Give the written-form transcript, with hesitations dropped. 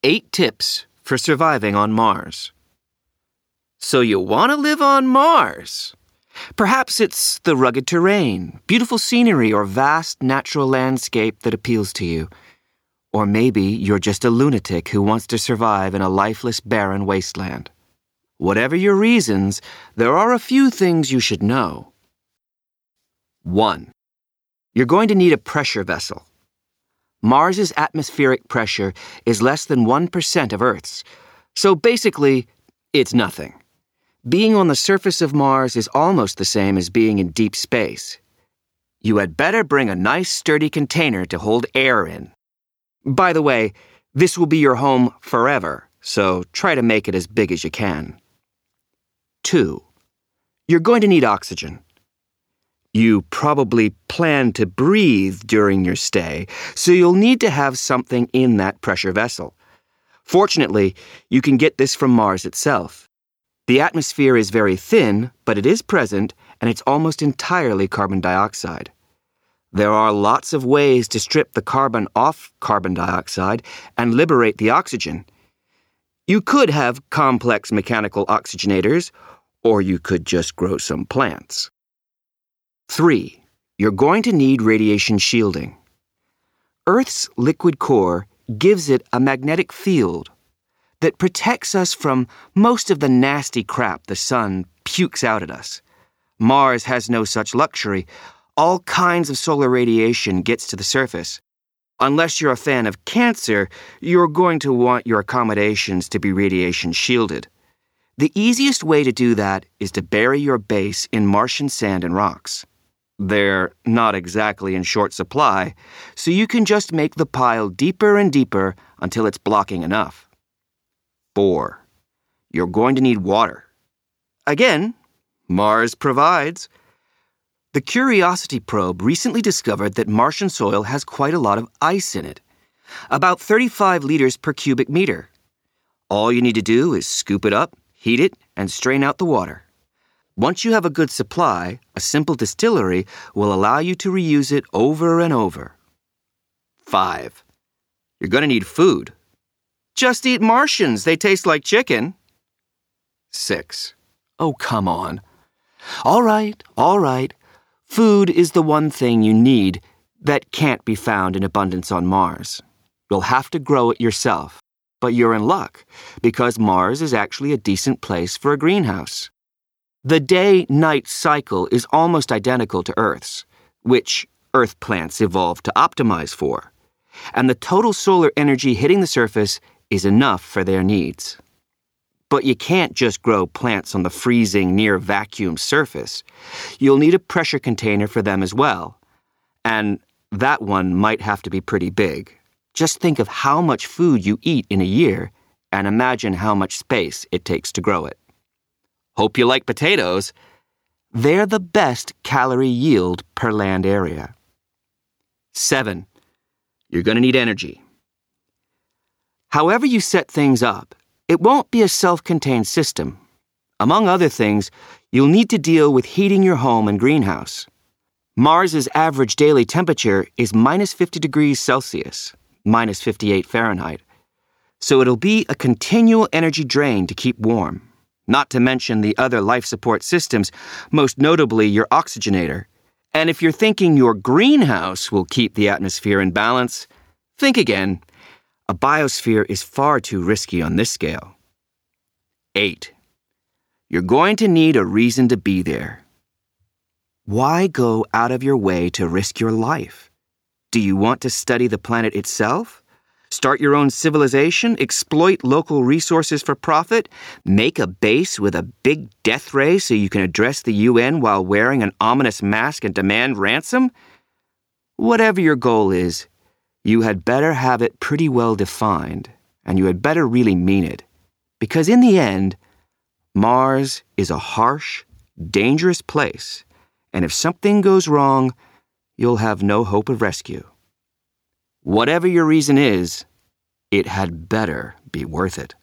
8 tips for surviving on Mars. So you want to live on Mars? Perhaps it's the rugged terrain, beautiful scenery, or vast natural landscape that appeals to you. Or maybe you're just a lunatic who wants to survive in a lifeless, barren wasteland. Whatever your reasons, there are a few things you should know. 1. You're going to need a pressure vessel. Mars's atmospheric pressure is less than 1% of Earth's, so basically, it's nothing. Being on the surface of Mars is almost the same as being in deep space. You had better bring a nice, sturdy container to hold air in. By the way, this will be your home forever, so try to make it as big as you can. 2. You're going to need oxygen. You probably plan to breathe during your stay, so you'll need to have something in that pressure vessel. Fortunately, you can get this from Mars itself. The atmosphere is very thin, but it is present, and it's almost entirely carbon dioxide. There are lots of ways to strip the carbon off carbon dioxide and liberate the oxygen. You could have complex mechanical oxygenators, or you could just grow some plants. 3. You're going to need radiation shielding. Earth's liquid core gives it a magnetic field that protects us from most of the nasty crap the sun pukes out at us. Mars has no such luxury. All kinds of solar radiation gets to the surface. Unless you're a fan of cancer, you're going to want your accommodations to be radiation shielded. The easiest way to do that is to bury your base in Martian sand and rocks. They're not exactly in short supply, so you can just make the pile deeper and deeper until it's blocking enough. 4. You're going to need water. Again, Mars provides. The Curiosity probe recently discovered that Martian soil has quite a lot of ice in it, about 35 liters per cubic meter. All you need to do is scoop it up, heat it, and strain out the water. Once you have a good supply, a simple distillery will allow you to reuse it over and over. 5. You're going to need food. Just eat Martians. They taste like chicken. 6. Oh, come on. All right. Food is the one thing you need that can't be found in abundance on Mars. You'll have to grow it yourself, but you're in luck because Mars is actually a decent place for a greenhouse. The day-night cycle is almost identical to Earth's, which Earth plants evolved to optimize for, and the total solar energy hitting the surface is enough for their needs. But you can't just grow plants on the freezing, near-vacuum surface. You'll need a pressure container for them as well. And that one might have to be pretty big. Just think of how much food you eat in a year and imagine how much space it takes to grow it. Hope you like potatoes. They're the best calorie yield per land area. 7. You're going to need energy. However you set things up, it won't be a self-contained system. Among other things, you'll need to deal with heating your home and greenhouse. Mars's average daily temperature is minus 50 degrees Celsius, minus 58 Fahrenheit. So it'll be a continual energy drain to keep warm, not to mention the other life support systems, most notably your oxygenator. And if you're thinking your greenhouse will keep the atmosphere in balance, think again. A biosphere is far too risky on this scale. 8. You're going to need a reason to be there. Why go out of your way to risk your life? Do you want to study the planet itself? Start your own civilization? Exploit local resources for profit? Make a base with a big death ray so you can address the UN while wearing an ominous mask and demand ransom? Whatever your goal is, you had better have it pretty well defined, and you had better really mean it. Because in the end, Mars is a harsh, dangerous place, and if something goes wrong, you'll have no hope of rescue. Whatever your reason is, it had better be worth it.